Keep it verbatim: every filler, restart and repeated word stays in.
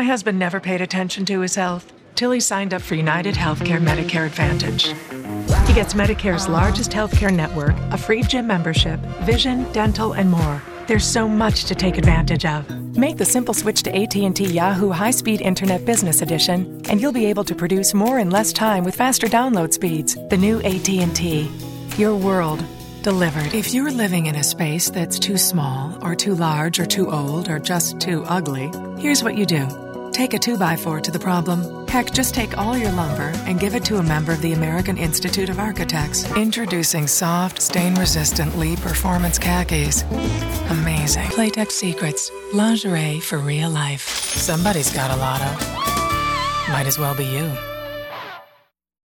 husband never paid attention to his health till he signed up for United Healthcare Medicare Advantage. He gets Medicare's largest healthcare network, a free gym membership, vision, dental, and more. There's so much to take advantage of. Make the simple switch to A T and T Yahoo High-Speed Internet Business Edition, and you'll be able to produce more in less time with faster download speeds. The new A T and T. Your world delivered. If you're living in a space that's too small, or too large, or too old, or just too ugly, here's what you do. Take a two by four to the problem. Heck, just take all your lumber and give it to a member of the American Institute of Architects. Introducing soft, stain-resistant Lee Performance khakis. Amazing. Playtex Secrets. Lingerie for real life. Somebody's got a lotto. Might as well be you.